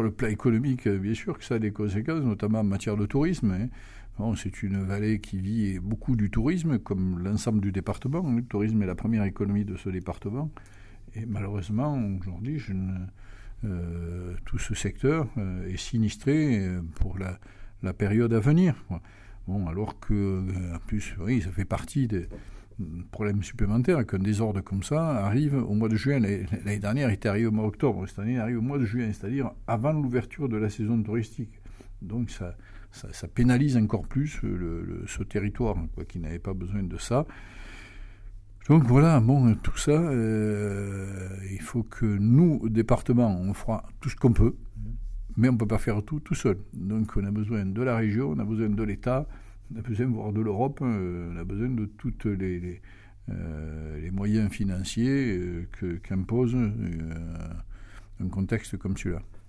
sur le plan économique, bien sûr que ça a des conséquences, notamment en matière de tourisme. Hein. Bon, c'est une vallée qui vit beaucoup du tourisme, comme l'ensemble du département. Le tourisme est la première économie de ce département. Et malheureusement, aujourd'hui, tout ce secteur est sinistré pour la période à venir. Bon, alors que, en plus, oui, ça fait partie des problèmes supplémentaires, qu'un désordre comme ça arrive au mois de juin. L'année dernière, il était arrivé au mois d'octobre. Cette année, il arrive au mois de juin, c'est-à-dire avant l'ouverture de la saison touristique. Donc, ça pénalise encore plus ce territoire, quoi, qui n'avait pas besoin de ça. Donc voilà, bon, tout ça, il faut que nous, au département, on fera tout ce qu'on peut, mais on ne peut pas faire tout seul. Donc on a besoin de la région, on a besoin de l'État, on a besoin voire de l'Europe, on a besoin de tous les moyens financiers qu'impose un contexte comme celui-là.